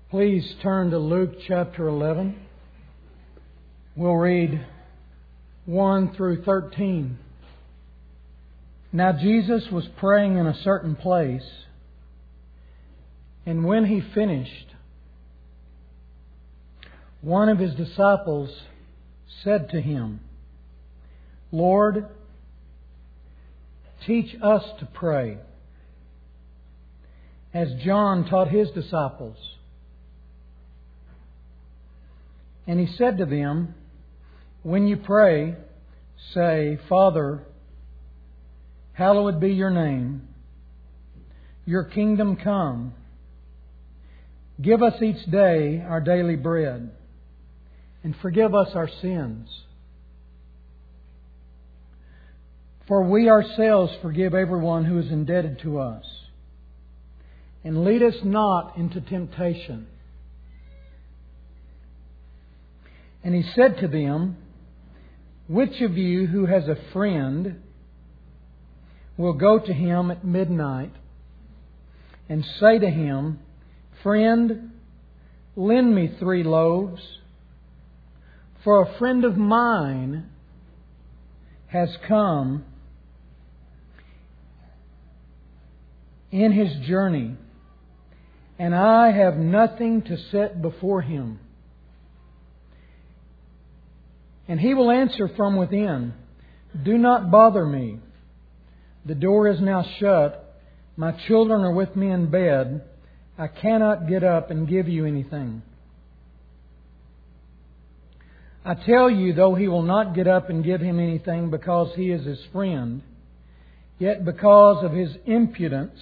Please turn to Luke chapter 11. We'll read 1 through 13. Now Jesus was praying in a certain place, and when He finished, one of His disciples said to Him, Lord, teach us to pray, as John taught his disciples. And He said to them, when you pray, say, Father, hallowed be your name. Your kingdom come. Give us each day our daily bread, and forgive us our sins. For we ourselves forgive everyone who is indebted to us. And lead us not into temptation. And He said to them, which of you who has a friend will go to him at midnight and say to him, Friend, lend me 3 loaves, for a friend of mine has come in his journey, and I have nothing to set before him. And he will answer from within, Do not bother me. The door is now shut. My children are with me in bed. I cannot get up and give you anything. I tell you, though he will not get up and give him anything because he is his friend, yet because of his impudence,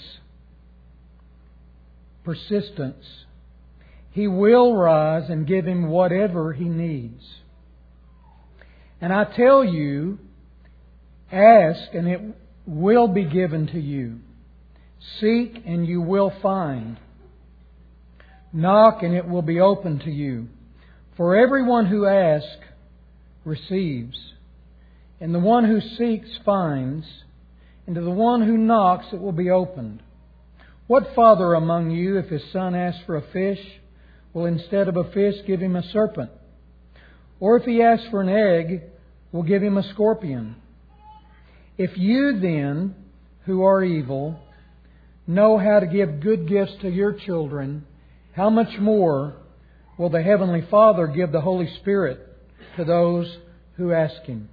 persistence, he will rise and give him whatever he needs. And I tell you, ask and it will be given to you. Seek and you will find. Knock and it will be opened to you. For everyone who asks receives, and the one who seeks finds, and to the one who knocks it will be opened. What father among you, if his son asks for a fish, will instead of a fish give him a serpent? Or if he asks for an egg, will give him a scorpion? If you then, who are evil, know how to give good gifts to your children, how much more will the Heavenly Father give the Holy Spirit to those who ask Him?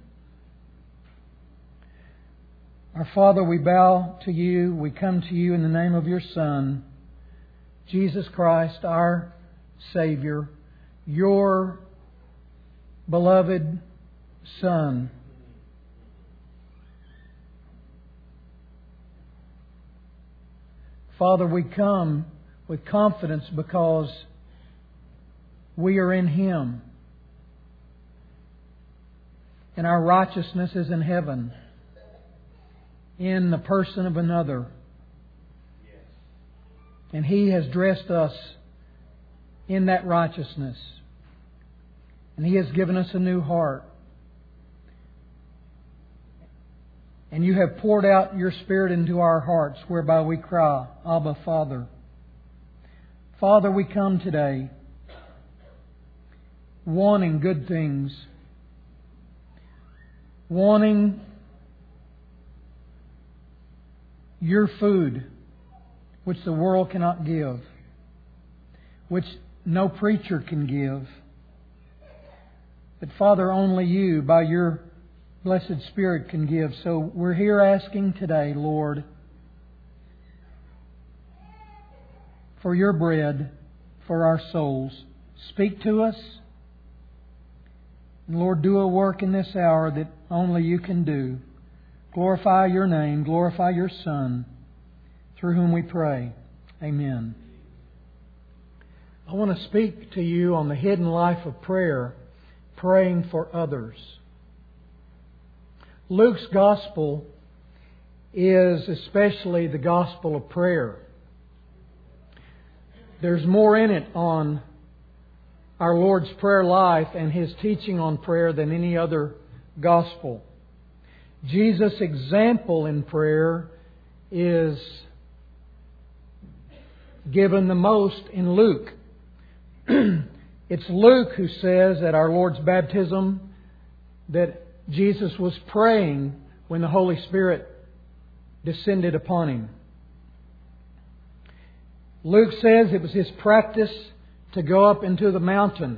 Our Father, we bow to You. We come to You in the name of Your Son, Jesus Christ, our Savior, Your beloved Son. Father, we come with confidence because we are in Him. And our righteousness is in heaven, in the person of another. And He has dressed us in that righteousness. And He has given us a new heart. And You have poured out Your Spirit into our hearts, whereby we cry, Abba, Father. Father, we come today wanting good things, wanting Your food, which the world cannot give, which no preacher can give. But Father, only You, by Your blessed Spirit, can give. So we're here asking today, Lord, for Your bread, for our souls. Speak to us. And Lord, do a work in this hour that only You can do. Glorify Your name, glorify Your Son, through whom we pray. Amen. I want to speak to you on the hidden life of prayer, praying for others. Luke's Gospel is especially the Gospel of prayer. There's more in it on our Lord's prayer life and His teaching on prayer than any other Gospel. Jesus' example in prayer is given the most in Luke. it's Luke who says at our Lord's baptism that Jesus was praying when the Holy Spirit descended upon Him. Luke says it was his practice to go up into the mountain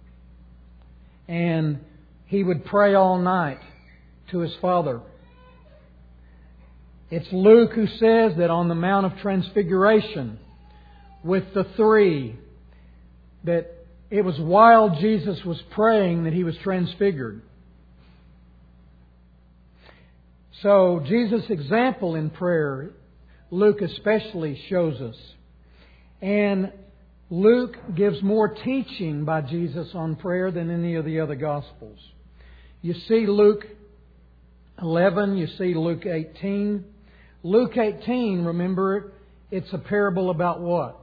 and he would pray all night to his Father. It's Luke who says that on the Mount of Transfiguration with the three, that it was while Jesus was praying that He was transfigured. So Jesus' example in prayer, Luke especially shows us. And Luke gives more teaching by Jesus on prayer than any of the other Gospels. You see Luke 11, you see Luke 18. Luke 18, remember, it's a parable about what?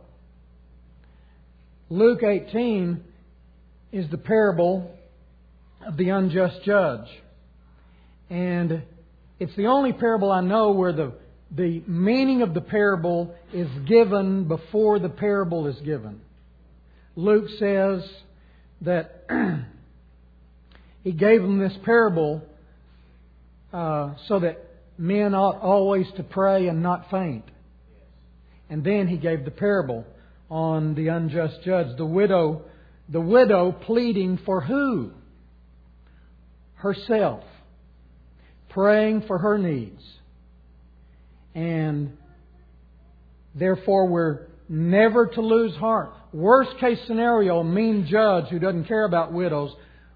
Luke 18 is the parable of the unjust judge. And it's the only parable I know where the meaning of the parable is given before the parable is given. Luke says that he gave them this parable so that men ought always to pray and not faint. And then he gave the parable on the unjust judge. The widow pleading for who? Herself. Praying for her needs. And therefore we're never to lose heart. Worst case scenario, a mean judge who doesn't care about widows.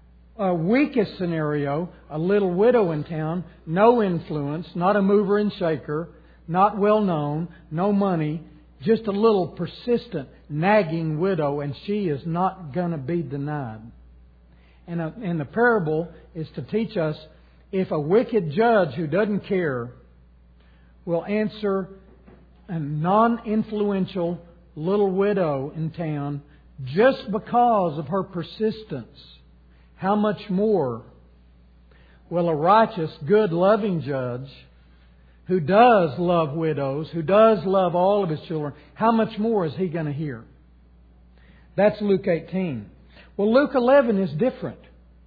Weakest scenario, a little widow in town, no influence, not a mover and shaker, not well known, no money, just a little persistent, nagging widow, and she is not going to be denied. And the parable is to teach us, if a wicked judge who doesn't care will answer a non-influential little widow in town just because of her persistence, how much more will a righteous, good, loving judge who does love widows, who does love all of his children, how much more is he going to hear? That's Luke 18. Well, Luke 11 is different.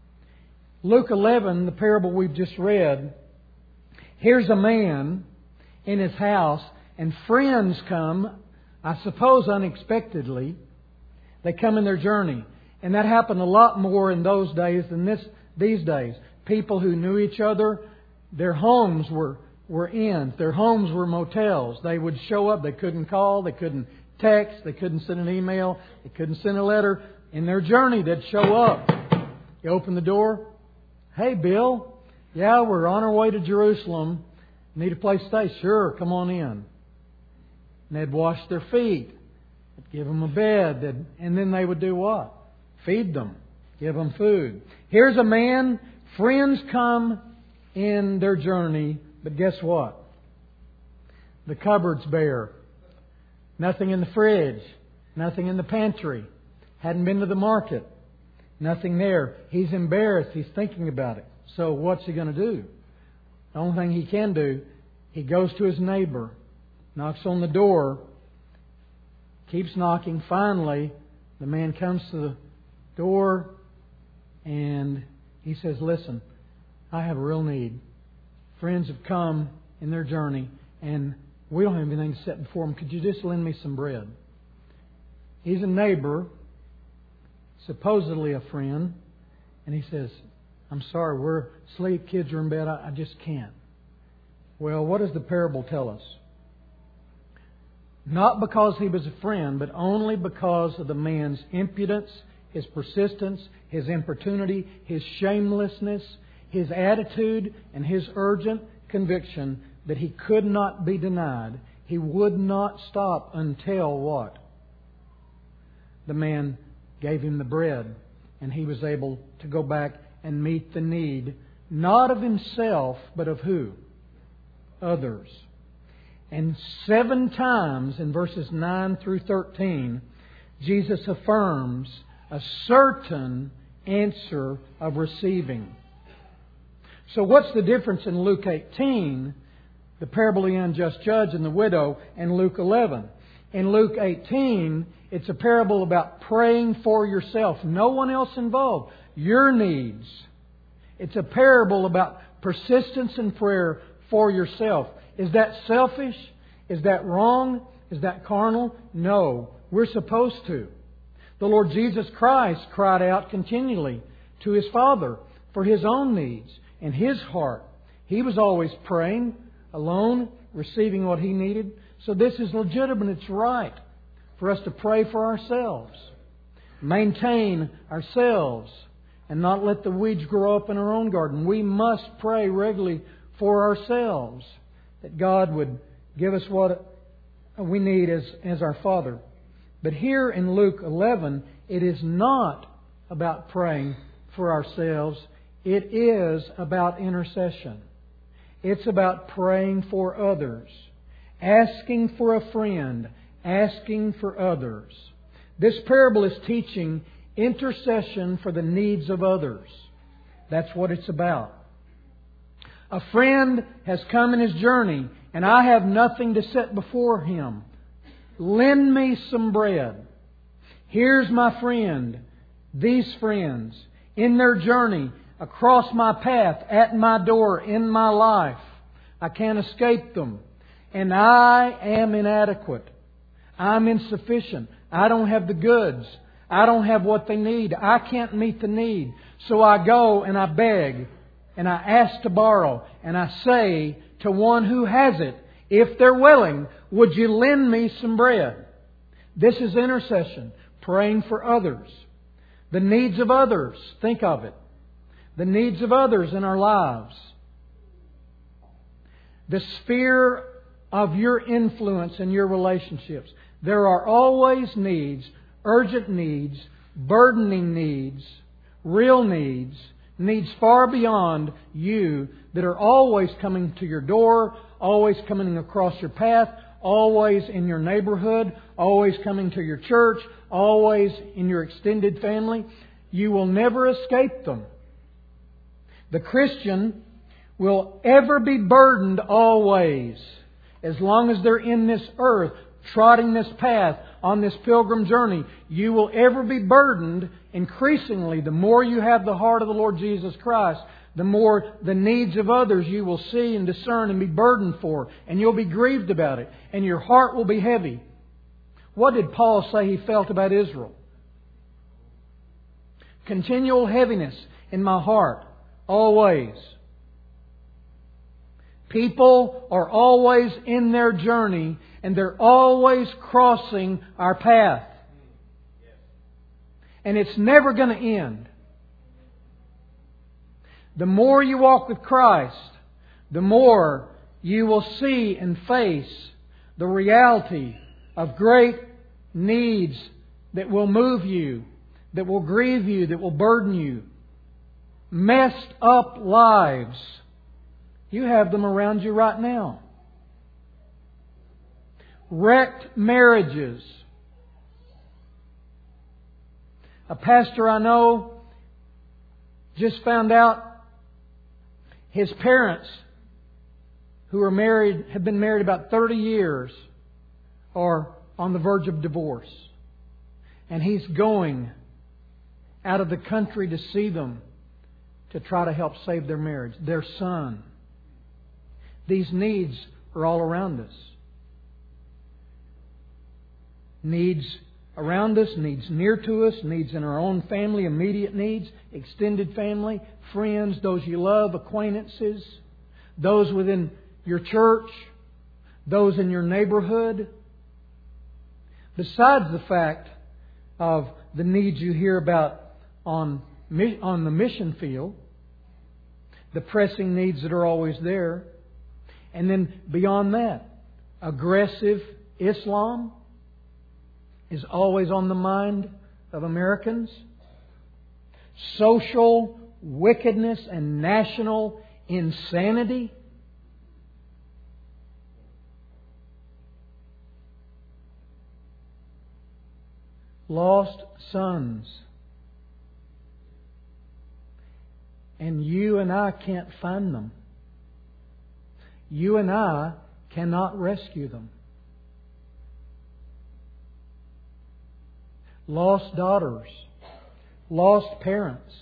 Luke 11, the parable we've just read, here's a man in his house and friends come, I suppose unexpectedly. They come in their journey. And that happened a lot more in those days than these days. People who knew each other, their homes were inns. Their homes were motels. They would show up. They couldn't call. They couldn't text. They couldn't send an email. They couldn't send a letter. In their journey, they'd show up. You open the door. Hey, Bill. Yeah, we're on our way to Jerusalem. Need a place to stay? Sure, come on in. And they'd wash their feet. They'd give them a bed. And then they would do what? Feed them. Give them food. Here's a man. Friends come in their journey. But guess what? The cupboard's bare. Nothing in the fridge. Nothing in the pantry. Hadn't been to the market. Nothing there. He's embarrassed. He's thinking about it. So what's he going to do? The only thing he can do, he goes to his neighbor, knocks on the door, keeps knocking. Finally, the man comes to the door and he says, listen, I have a real need. Friends have come in their journey and we don't have anything to set before them. Could you just lend me some bread? He's a neighbor, supposedly a friend, and he says, I'm sorry, we're asleep, kids are in bed, I just can't. Well, what does the parable tell us? Not because he was a friend, but only because of the man's impudence, his persistence, his importunity, his shamelessness, his attitude, and his urgent conviction that he could not be denied. He would not stop until what? The man gave him the bread, and he was able to go back and meet the need, not of himself, but of who? Others. And 7 times in verses 9 through 13, Jesus affirms a certain answer of receiving. So what's the difference in Luke 18, the parable of the unjust judge and the widow, and Luke 11? In Luke 18, it's a parable about praying for yourself. No one else involved. Your needs. It's a parable about persistence in prayer for yourself. Is that selfish? Is that wrong? Is that carnal? No. We're supposed to. The Lord Jesus Christ cried out continually to His Father for His own needs and His heart. He was always praying alone, receiving what He needed. So this is legitimate. It's right for us to pray for ourselves. Maintain ourselves and not let the weeds grow up in our own garden. We must pray regularly for ourselves that God would give us what we need as our Father. But here in Luke 11, it is not about praying for ourselves. It is about intercession. It's about praying for others. Asking for a friend. Asking for others. This parable is teaching intercession for the needs of others. That's what it's about. A friend has come in his journey, and I have nothing to set before him. Lend me some bread. Here's my friend, these friends, in their journey, across my path, at my door, in my life. I can't escape them. And I am inadequate. I'm insufficient. I don't have the goods. I don't have what they need. I can't meet the need. So I go and I beg and I ask to borrow and I say to one who has it, if they're willing, would you lend me some bread? This is intercession, praying for others. The needs of others, think of it. The needs of others in our lives. The sphere of your influence in your relationships. There are always needs, urgent needs, burdening needs, real needs, needs far beyond you that are always coming to your door, always coming across your path, always in your neighborhood, always coming to your church, always in your extended family. You will never escape them. The Christian will ever be burdened always, as long as they're in this earth, trotting this path on this pilgrim journey. You will ever be burdened increasingly. The more you have the heart of the Lord Jesus Christ, the more the needs of others you will see and discern and be burdened for. And you'll be grieved about it. And your heart will be heavy. What did Paul say he felt about Israel? Continual heaviness in my heart. Always. People are always in their journey and they're always crossing our path. And it's never going to end. The more you walk with Christ, the more you will see and face the reality of great needs that will move you, that will grieve you, that will burden you. Messed up lives. You have them around you right now. Wrecked marriages. A pastor I know just found out his parents, who are married, have been married about 30 years, are on the verge of divorce. And he's going out of the country to see them to try to help save their marriage, their son. These needs are all around us. Needs around us, needs near to us, needs in our own family, immediate needs, extended family, friends, those you love, acquaintances, those within your church, those in your neighborhood. Besides the fact of the needs you hear about on the mission field, the pressing needs that are always there, and then beyond that, aggressive Islam is always on the mind of Americans. Social wickedness and national insanity. Lost sons. And you and I can't find them. You and I cannot rescue them. lost daughters, lost parents.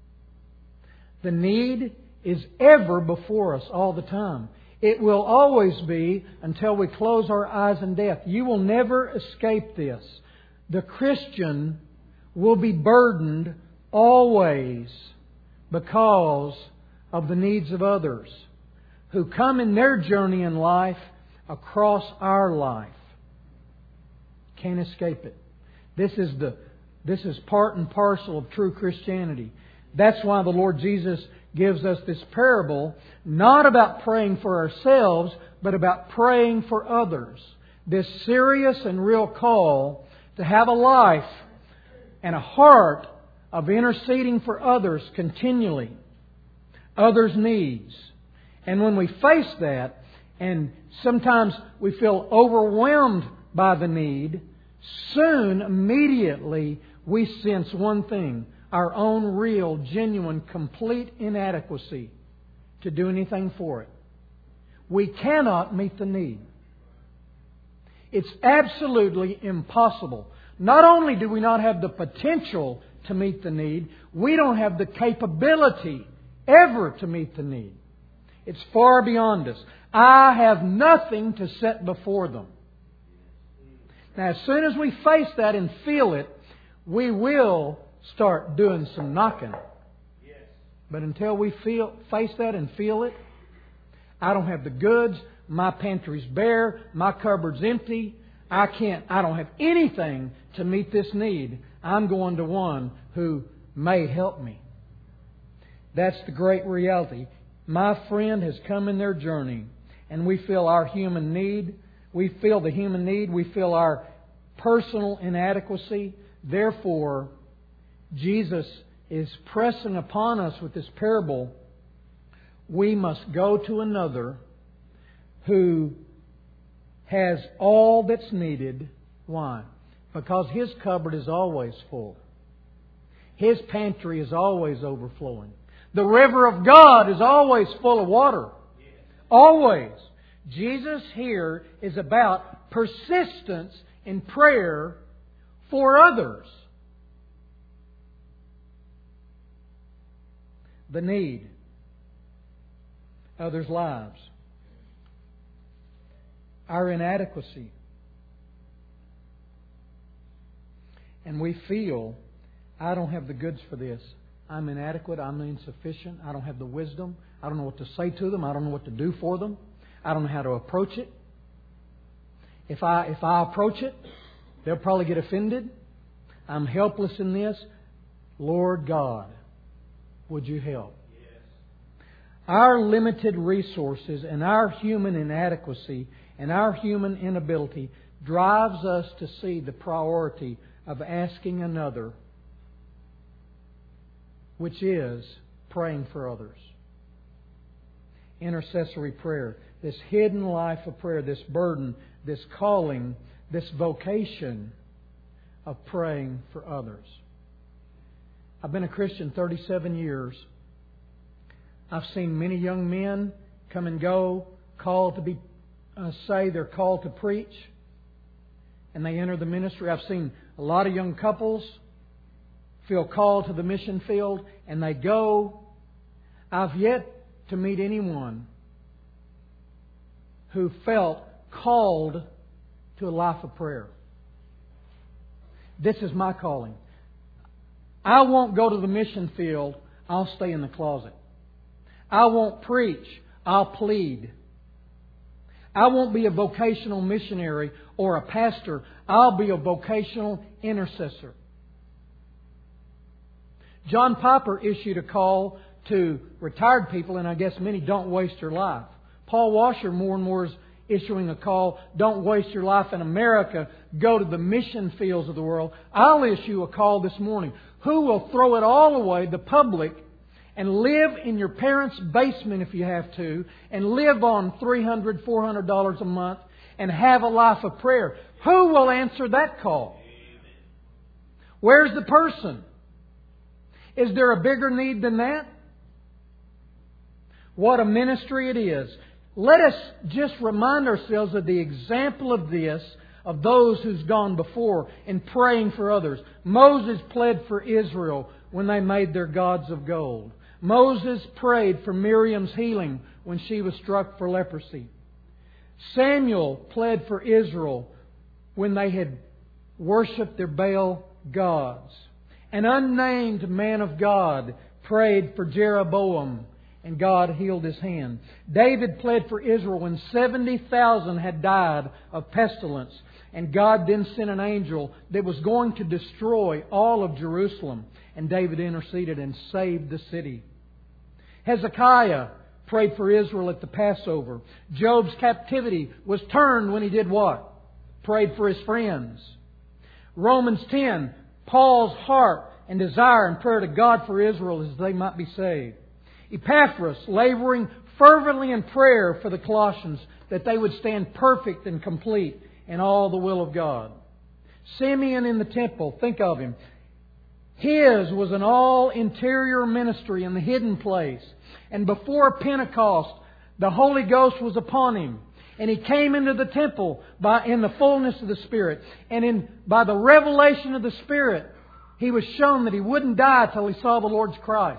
The need is ever before us all the time. It will always be until we close our eyes in death. You will never escape this. The Christian will be burdened always because of the needs of others who come in their journey in life across our life. Can't escape it. This is part and parcel of true Christianity. That's why the Lord Jesus gives us this parable, not about praying for ourselves, but about praying for others. This serious and real call to have a life and a heart of interceding for others continually, others' needs. And when we face that, and sometimes we feel overwhelmed by the need, soon, immediately, we sense one thing: our own real, genuine, complete inadequacy to do anything for it. We cannot meet the need. It's absolutely impossible. Not only do we not have the potential to meet the need, we don't have the capability ever to meet the need. It's far beyond us. I have nothing to set before them. Now, as soon as we face that and feel it, we will start doing some knocking. But until we face that and feel it, I don't have the goods, my pantry's bare, my cupboard's empty, I don't have anything to meet this need. I'm going to one who may help me. That's the great reality. My friend has come in their journey, and we feel our human need. We feel the human need. We feel our personal inadequacy. Therefore, Jesus is pressing upon us with this parable. We must go to another who has all that's needed. Why? Because his cupboard is always full. His pantry is always overflowing. The river of God is always full of water. Always. Jesus here is about persistence in prayer for others. The need. Others' lives. Our inadequacy. And we feel, I don't have the goods for this. I'm inadequate. I'm insufficient. I don't have the wisdom. I don't know what to say to them. I don't know what to do for them. I don't know how to approach it. If I approach it, they'll probably get offended. I'm helpless in this. Lord God, would you help? Yes. Our limited resources and our human inadequacy and our human inability drives us to see the priority of asking another, which is praying for others. Intercessory prayer. This hidden life of prayer, this burden, this calling, this vocation of praying for others. I've been a Christian 37 years. I've seen many young men come and go, called to be, say they're called to preach, and they enter the ministry. I've seen a lot of young couples feel called to the mission field, and they go. I've yet to meet anyone who felt called to a life of prayer. This is my calling. I won't go to the mission field. I'll stay in the closet. I won't preach. I'll plead. I won't be a vocational missionary or a pastor. I'll be a vocational intercessor. John Piper issued a call to retired people, and I guess many: don't waste your life. Paul Washer more and more is issuing a call: don't waste your life in America. Go to the mission fields of the world. I'll issue a call this morning. Who will throw it all away, the public, and live in your parents' basement if you have to, and live on $300, $400 a month, and have a life of prayer? Who will answer that call? Where's the person? Is there a bigger need than that? What a ministry it is. Let us just remind ourselves of the example of this, of those who's gone before in praying for others. Moses pled for Israel when they made their gods of gold. Moses prayed for Miriam's healing when she was struck for leprosy. Samuel pled for Israel when they had worshipped their Baal gods. An unnamed man of God prayed for Jeroboam, and God healed his hand. David pled for Israel when 70,000 had died of pestilence, and God then sent an angel that was going to destroy all of Jerusalem, and David interceded and saved the city. Hezekiah prayed for Israel at the Passover. Job's captivity was turned when he did what? Prayed for his friends. Romans 10, Paul's heart and desire and prayer to God for Israel as they might be saved. Epaphras, laboring fervently in prayer for the Colossians that they would stand perfect and complete in all the will of God. Simeon in the temple, think of him. His was an all-interior ministry in the hidden place. And before Pentecost, the Holy Ghost was upon him. And he came into the temple in the fullness of the Spirit. And by the revelation of the Spirit, he was shown that he wouldn't die till he saw the Lord's Christ.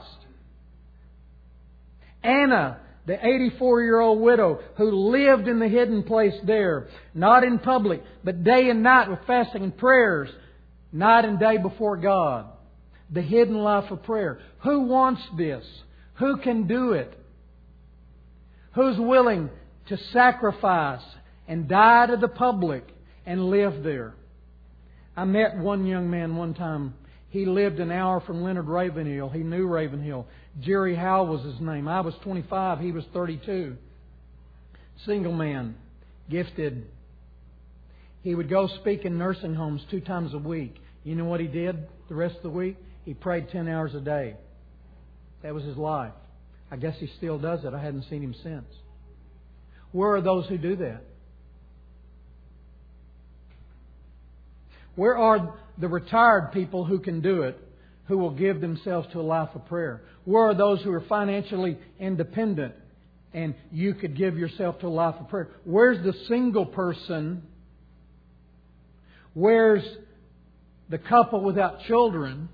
Anna, the 84-year-old widow who lived in the hidden place there, not in public, but day and night with fasting and prayers, night and day before God. The hidden life of prayer. Who wants this? Who can do it? Who's willing to sacrifice and die to the public and live there? I met one young man one time. He lived an hour from Leonard Ravenhill. He knew Ravenhill. Jerry Howell was his name. I was 25. He was 32. Single man. Gifted. He would go speak in nursing homes 2 times a week. You know what he did the rest of the week? He prayed 10 hours a day. That was his life. I guess he still does it. I hadn't seen him since. Where are those who do that? Where are the retired people who can do it, who will give themselves to a life of prayer? Where are those who are financially independent and you could give yourself to a life of prayer? Where's the single person? Where's the couple without children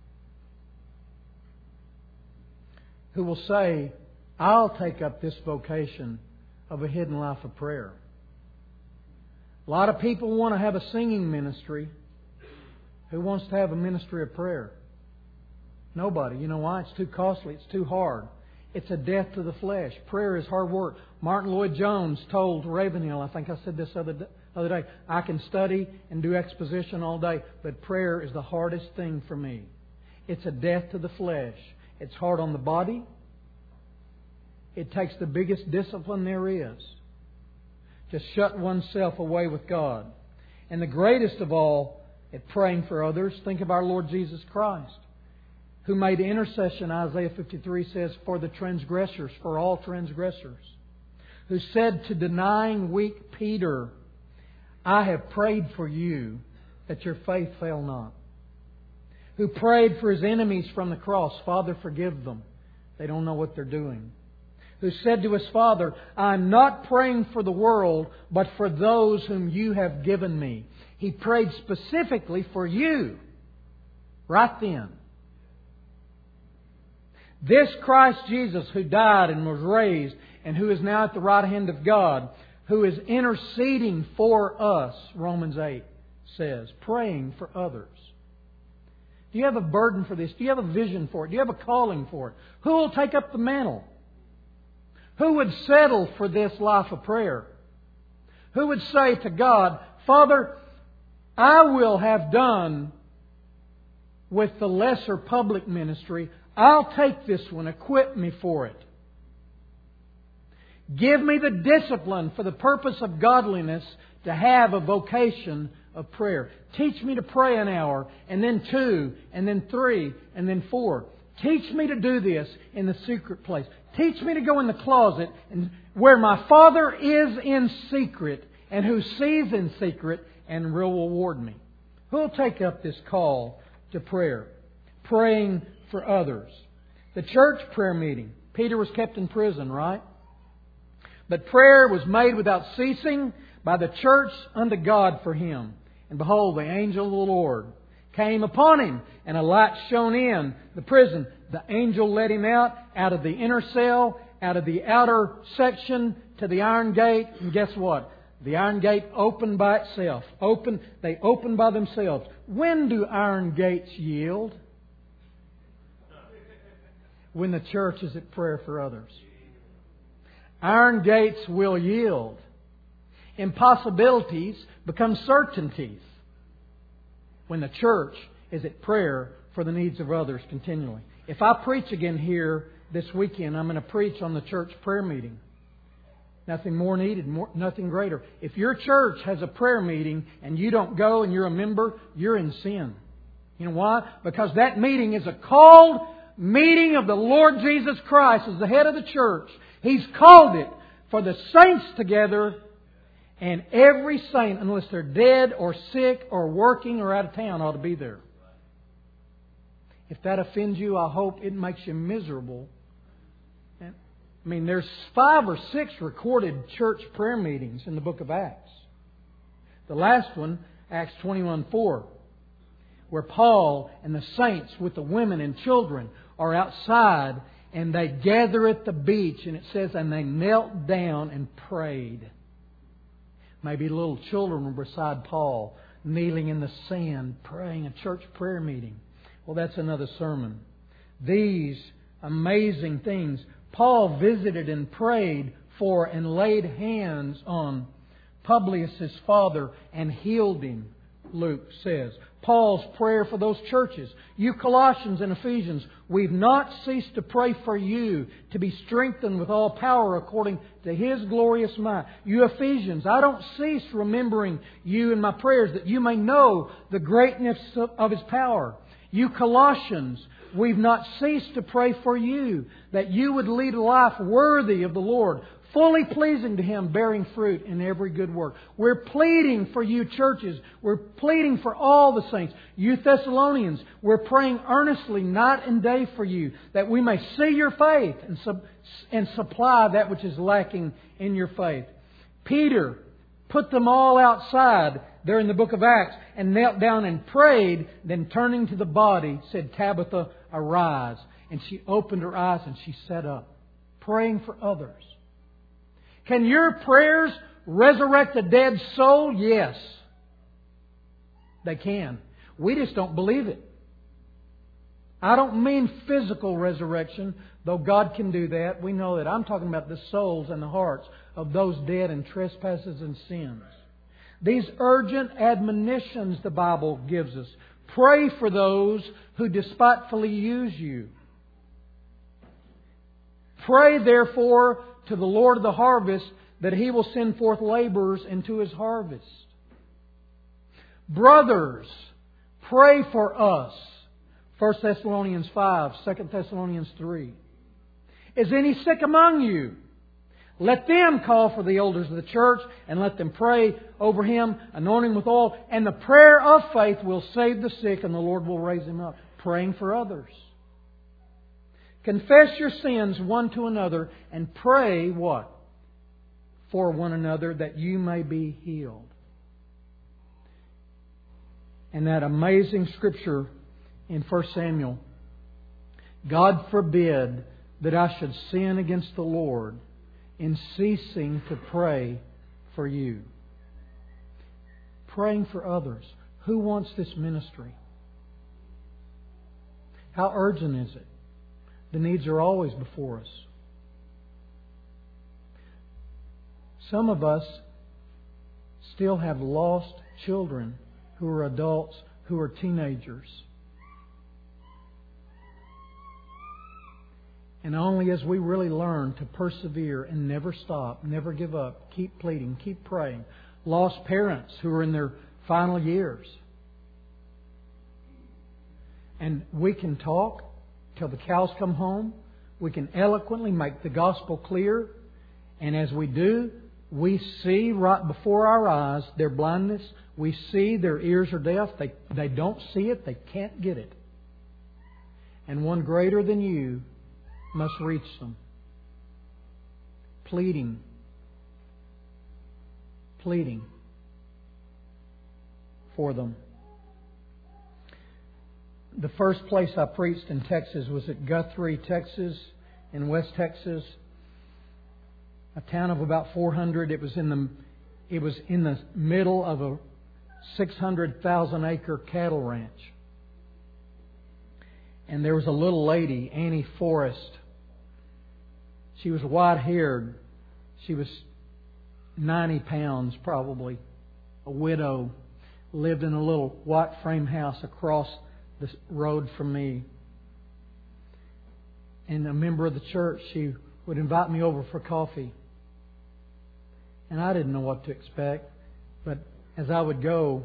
who will say, I'll take up this vocation of a hidden life of prayer? A lot of people want to have a singing ministry. Who wants to have a ministry of prayer? Nobody. You know why? It's too costly. It's too hard. It's a death to the flesh. Prayer is hard work. Martin Lloyd-Jones told Ravenhill, I think I said this other day, I can study and do exposition all day, but prayer is the hardest thing for me. It's a death to the flesh. It's hard on the body. It takes the biggest discipline there is to shut oneself away with God. And the greatest of all, at praying for others, think of our Lord Jesus Christ, who made intercession, Isaiah 53 says, for the transgressors, for all transgressors, who said to denying weak Peter, I have prayed for you that your faith fail not. Who prayed for His enemies from the cross, Father, forgive them. They don't know what they're doing. Who said to His Father, I'm not praying for the world, but for those whom you have given me. He prayed specifically for you right then. This Christ Jesus who died and was raised and who is now at the right hand of God, who is interceding for us, Romans 8 says, praying for others. Do you have a burden for this? Do you have a vision for it? Do you have a calling for it? Who will take up the mantle? Who would settle for this life of prayer? Who would say to God, Father, I will have done with the lesser public ministry. I'll take this one. Equip me for it. Give me the discipline for the purpose of godliness to have a vocation of prayer. Teach me to pray an hour, and then 2, and then 3, and then 4. Teach me to do this in the secret place. Teach me to go in the closet and where my Father is in secret and who sees in secret and will reward me. Who will take up this call to prayer? Praying for others. The church prayer meeting. Peter was kept in prison, right? But prayer was made without ceasing by the church unto God for him. And behold, the angel of the Lord came upon him, and a light shone in the prison. The angel led him out of the inner cell, out of the outer section to the iron gate. And guess what? The iron gate opened by itself. They opened by themselves. When do iron gates yield? When the church is at prayer for others. Iron gates will yield. Impossibilities become certainties when the church is at prayer for the needs of others continually. If I preach again here this weekend, I'm going to preach on the church prayer meeting. Nothing more needed, nothing greater. If your church has a prayer meeting and you don't go and you're a member, you're in sin. You know why? Because that meeting is a called meeting of the Lord Jesus Christ as the head of the church. He's called it for the saints together, and every saint, unless they're dead or sick or working or out of town, ought to be there. If that offends you, I hope it makes you miserable. I mean, there's 5 or 6 recorded church prayer meetings in the book of Acts. The last one, Acts 21:4, where Paul and the saints with the women and children are outside and they gather at the beach, and it says, and they knelt down and prayed. Maybe little children were beside Paul, kneeling in the sand, praying, a church prayer meeting. Well, that's another sermon. These amazing things. Paul visited and prayed for and laid hands on Publius, his father, and healed him, Luke says. Paul's prayer for those churches. You Colossians and Ephesians, we've not ceased to pray for you to be strengthened with all power according to His glorious might. You Ephesians, I don't cease remembering you in my prayers that you may know the greatness of His power. You Colossians, we've not ceased to pray for you that you would lead a life worthy of the Lord, fully pleasing to Him, bearing fruit in every good work. We're pleading for you churches. We're pleading for all the saints. You Thessalonians, we're praying earnestly night and day for you, that we may see your faith and supply that which is lacking in your faith. Peter put them all outside there in the book of Acts and knelt down and prayed. Then turning to the body, said, Tabitha, arise. And she opened her eyes and she sat up, praying for others. Can your prayers resurrect a dead soul? Yes. They can. We just don't believe it. I don't mean physical resurrection, though God can do that. We know that. I'm talking about the souls and the hearts of those dead in trespasses and sins. These urgent admonitions the Bible gives us. Pray for those who despitefully use you. Pray, therefore, to the Lord of the harvest, that He will send forth laborers into His harvest. Brothers, pray for us. 1 Thessalonians 5, 2 Thessalonians 3. Is any sick among you? Let them call for the elders of the church and let them pray over him, anoint him with oil. And the prayer of faith will save the sick, and the Lord will raise him up. Praying for others. Confess your sins one to another and pray what? For one another, that you may be healed. And that amazing scripture in 1 Samuel. God forbid that I should sin against the Lord in ceasing to pray for you. Praying for others. Who wants this ministry? How urgent is it? The needs are always before us. Some of us still have lost children who are adults, who are teenagers. And only as we really learn to persevere and never stop, never give up, keep pleading, keep praying. Lost parents who are in their final years. And we can talk till the cows come home. We can eloquently make the gospel clear. And as we do, we see right before our eyes their blindness. We see their ears are deaf. They don't see it. They can't get it. And one greater than you must reach them. Pleading pleading for them. The first place I preached in Texas was at Guthrie, Texas, in West Texas, a town of about 400. It was in the middle of a 600,000-acre cattle ranch. And there was a little lady, Annie Forrest. She was white-haired. She was 90 pounds probably, a widow, lived in a little white frame house across the road from me. And a member of the church, she would invite me over for coffee. And I didn't know what to expect. But as I would go,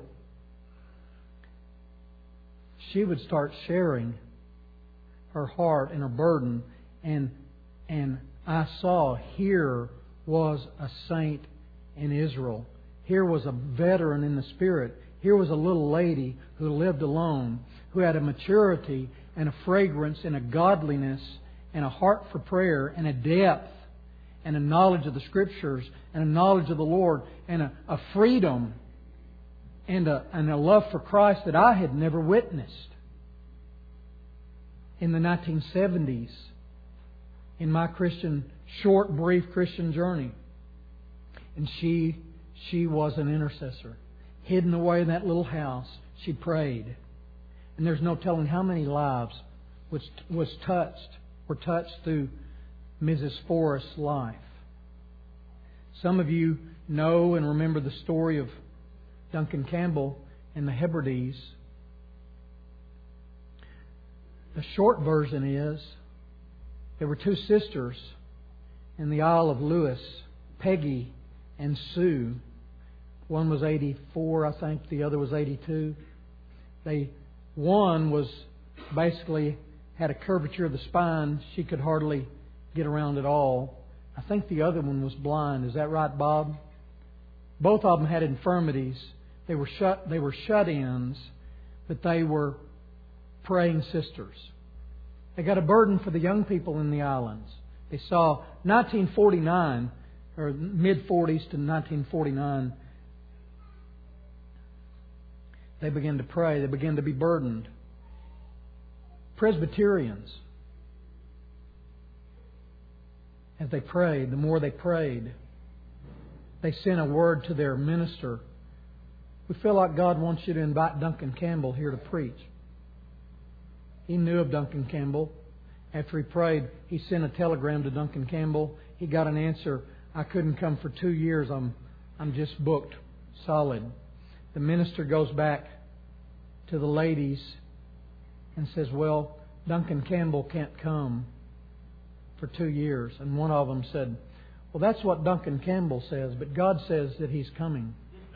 she would start sharing her heart and her burden. And I saw here was a saint in Israel. Here was a veteran in the Spirit. Here was a little lady who lived alone, who had a maturity and a fragrance and a godliness and a heart for prayer and a depth and a knowledge of the Scriptures and a knowledge of the Lord and a freedom and a love for Christ that I had never witnessed in the 1970s in my short, brief Christian journey. And she was an intercessor. Hidden away in that little house, she prayed. And there's no telling how many lives were touched through Mrs. Forrest's life. Some of you know and remember the story of Duncan Campbell and the Hebrides. The short version is there were two sisters in the Isle of Lewis, Peggy and Sue. One was 84, I think. The other was 82. One was basically had a curvature of the spine. She could hardly get around at all. I think the other one was blind. Is that right, Bob? Both of them had infirmities. They were shut-ins, but they were praying sisters. They got a burden for the young people in the islands. They saw 1949, or mid-40s to 1949, they began to pray. They began to be burdened. Presbyterians, as they prayed, the more they prayed, they sent a word to their minister. We feel like God wants you to invite Duncan Campbell here to preach. He knew of Duncan Campbell. After he prayed, he sent a telegram to Duncan Campbell. He got an answer. I couldn't come for 2 years. I'm just booked solid. The minister goes back to the ladies and says, well, Duncan Campbell can't come for 2 years. And one of them said, well, that's what Duncan Campbell says, but God says that he's coming.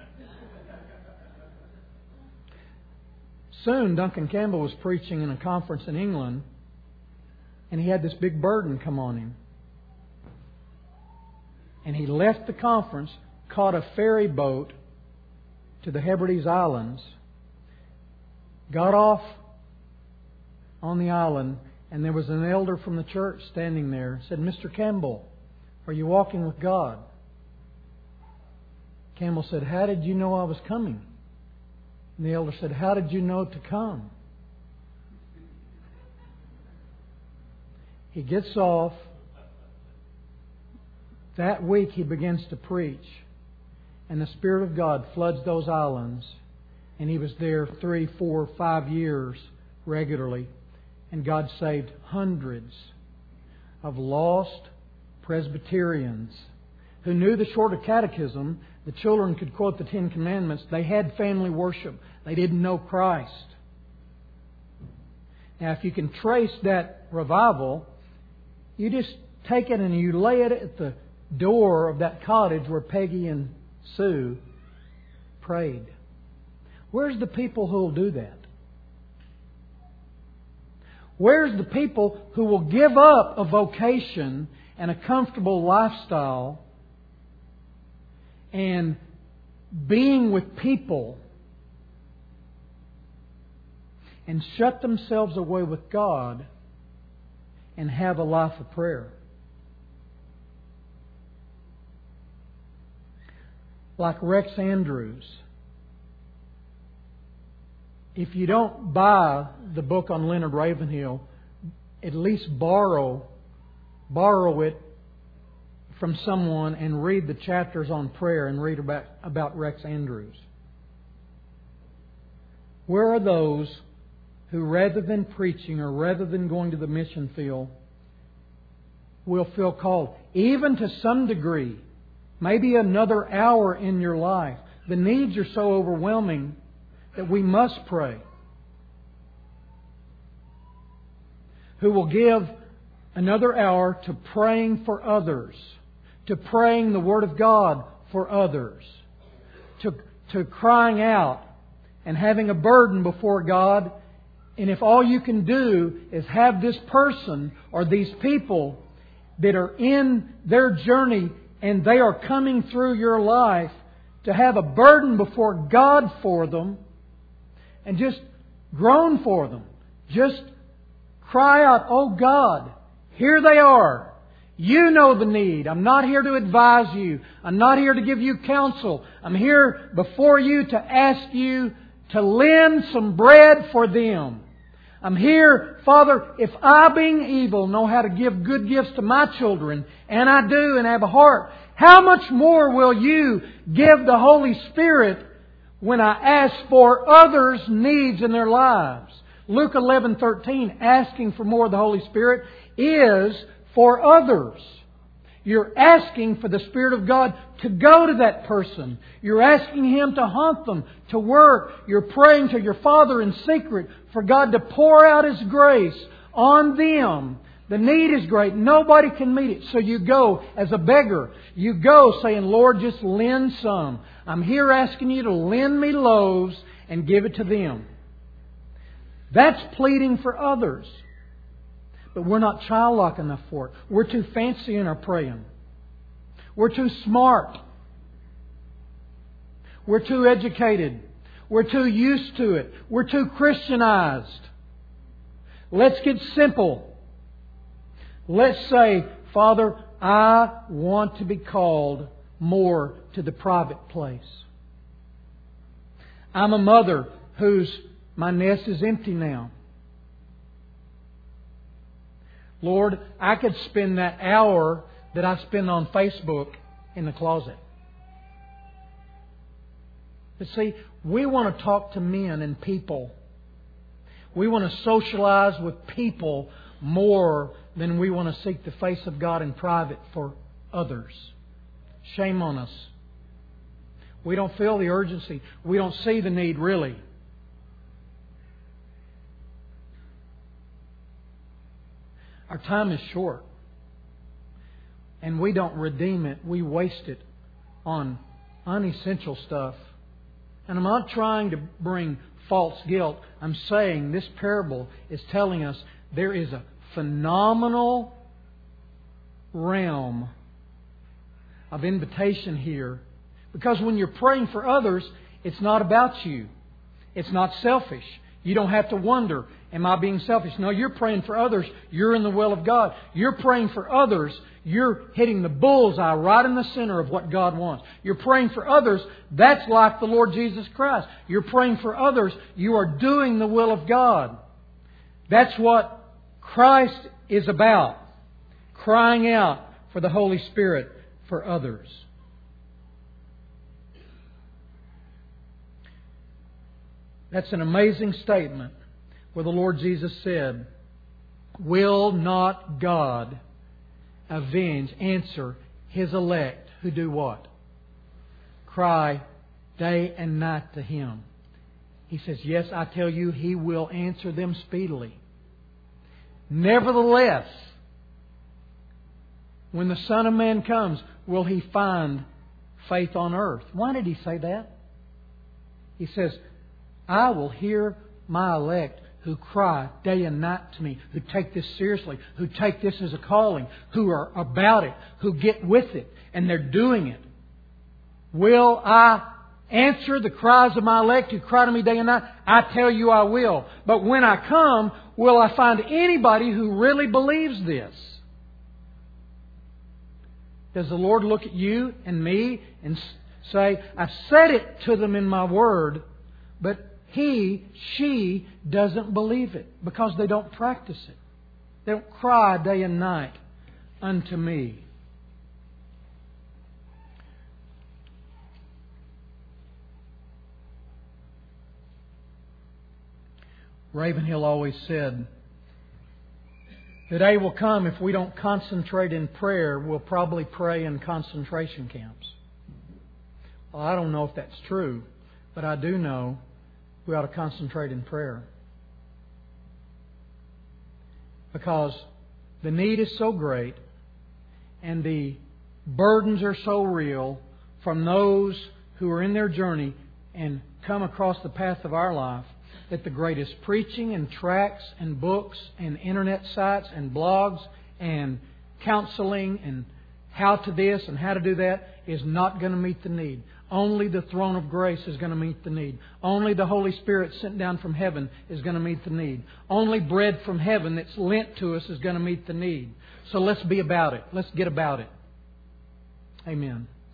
Soon, Duncan Campbell was preaching in a conference in England, and he had this big burden come on him. And he left the conference, caught a ferry boat to the Hebrides Islands, got off on the island, and there was an elder from the church standing there. Said, Mr. Campbell, are you walking with God? Campbell said, how did you know I was coming? And the elder said, how did you know to come? He gets off. That week he begins to preach. And the Spirit of God floods those islands. And he was there 3, 4, 5 years regularly. And God saved hundreds of lost Presbyterians who knew the Shorter Catechism. The children could quote the Ten Commandments. They had family worship. They didn't know Christ. Now, if you can trace that revival, you just take it and you lay it at the door of that cottage where Peggy and Sue prayed. Where's the people who will do that? Where's the people who will give up a vocation and a comfortable lifestyle and being with people and shut themselves away with God and have a life of prayer? like Rex Andrews. If you don't buy the book on Leonard Ravenhill, at least borrow it from someone and read the chapters on prayer and read about Rex Andrews. Where are those who, rather than preaching or rather than going to the mission field, will feel called, even to some degree, maybe another hour in your life? The needs are so overwhelming that we must pray. Who will give another hour to praying for others, to praying the Word of God for others, to crying out and having a burden before God. And if all you can do is have this person or these people that are in their journey and they are coming through your life, to have a burden before God for them and just groan for them. Just cry out, "Oh God, here they are. You know the need. I'm not here to advise you. I'm not here to give you counsel. I'm here before you to ask you to lend some bread for them. I'm here, Father, if I, being evil, know how to give good gifts to my children, and I do and have a heart, how much more will you give the Holy Spirit when I ask for others' needs in their lives?" Luke 11:13, asking for more of the Holy Spirit, is for others. You're asking for the Spirit of God to go to that person. You're asking Him to haunt them, to work. You're praying to your Father in secret for God to pour out His grace on them. The need is great. Nobody can meet it. So you go as a beggar. You go saying, "Lord, just lend some. I'm here asking you to lend me loaves and give it to them." That's pleading for others. But we're not childlike enough for it. We're too fancy in our praying. We're too smart. We're too educated. We're too used to it. We're too Christianized. Let's get simple. Let's say, "Father, I want to be called more to the private place. I'm a mother my nest is empty now. Lord, I could spend that hour that I spend on Facebook in the closet." But see, we want to talk to men and people. We want to socialize with people more than we want to seek the face of God in private for others. Shame on us. We don't feel the urgency. We don't see the need really. Our time is short. And we don't redeem it. We waste it on unessential stuff. And I'm not trying to bring false guilt. I'm saying this parable is telling us there is a phenomenal realm of invitation here. Because when you're praying for others, it's not about you. It's not selfish. You don't have to wonder, "Am I being selfish?" No, you're praying for others. You're in the will of God. You're praying for others. You're hitting the bullseye right in the center of what God wants. You're praying for others. That's like the Lord Jesus Christ. You're praying for others. You are doing the will of God. That's what Christ is about. Crying out for the Holy Spirit for others. That's an amazing statement where the Lord Jesus said, "Will not God answer His elect who do what? Cry day and night to Him." He says, "Yes, I tell you, He will answer them speedily." Nevertheless, when the Son of Man comes, will He find faith on earth? Why did He say that? He says, "I will hear my elect who cry day and night to me, who take this seriously, who take this as a calling, who are about it, who get with it, and they're doing it. Will I answer the cries of my elect who cry to me day and night? I tell you I will. But when I come, will I find anybody who really believes this?" Does the Lord look at you and me and say, I've said it to them in my Word, but she doesn't believe it because they don't practice it. They don't cry day and night unto me. Ravenhill always said, the day will come if we don't concentrate in prayer, we'll probably pray in concentration camps. Well, I don't know if that's true, but I do know we ought to concentrate in prayer. Because the need is so great and the burdens are so real from those who are in their journey and come across the path of our life, that the greatest preaching and tracts and books and internet sites and blogs and counseling and how to this and how to do that is not going to meet the need. Only the throne of grace is going to meet the need. Only the Holy Spirit sent down from heaven is going to meet the need. Only bread from heaven that's lent to us is going to meet the need. So let's be about it. Let's get about it. Amen.